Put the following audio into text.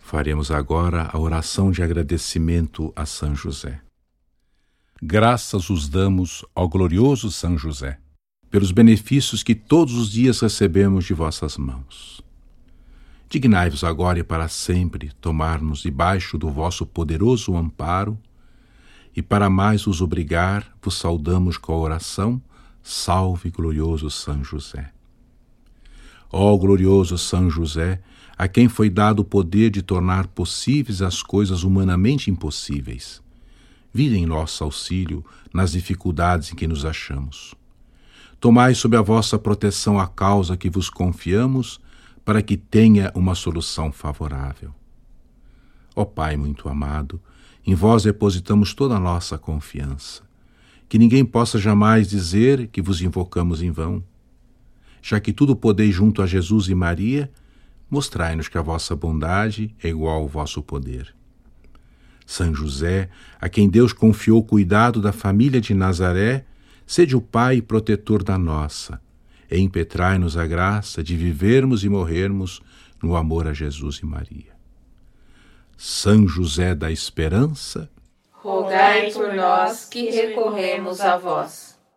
Faremos agora a oração de agradecimento a São José. Graças os damos, ó glorioso São José, pelos benefícios que todos os dias recebemos de vossas mãos. Dignai-vos agora e para sempre tomar-nos debaixo do vosso poderoso amparo, e para mais os obrigar, vos saudamos com a oração: Salve, glorioso São José. Ó glorioso São José, a quem foi dado o poder de tornar possíveis as coisas humanamente impossíveis, vinde em nosso auxílio nas dificuldades em que nos achamos. Tomai sob a vossa proteção a causa que vos confiamos, para que tenha uma solução favorável. Ó Pai muito amado, em vós depositamos toda a nossa confiança, que ninguém possa jamais dizer que vos invocamos em vão. Já que tudo podeis junto a Jesus e Maria, mostrai-nos que a vossa bondade é igual ao vosso poder. São José, a quem Deus confiou o cuidado da família de Nazaré, sede o Pai e protetor da nossa, e impetrai-nos a graça de vivermos e morrermos no amor a Jesus e Maria. São José da Esperança, rogai por nós que recorremos a vós.